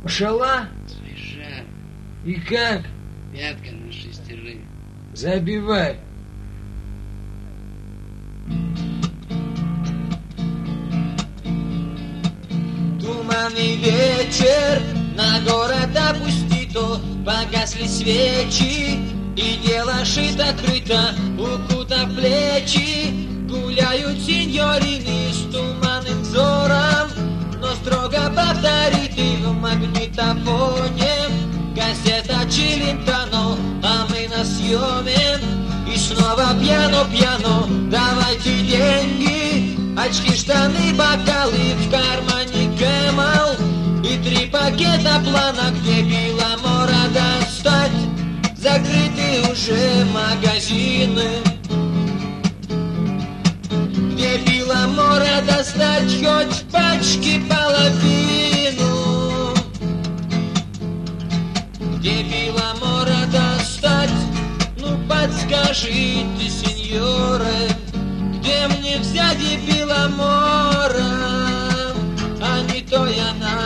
Пошла? Свежа. И как? Пятка на 6. Забивай. Туманный вечер, на город опустито, погасли свечи, и дело шито-крыто, укутав плечи. Гуляют сеньорины с туманным взором, но строго повториты в магнитофоне. Кассета Челентано, а мы на съеме. И снова пьяно, давайте деньги. Очки, штаны, бокалы, в кармане Кэмэл. И 3 пакета плана, где Беломора достать. Закрыты уже магазины. Где Беломора достать хоть пачки половину. Где Беломора достать? Ну подскажите, сеньоры, где мне взять и Беломора? А не то я на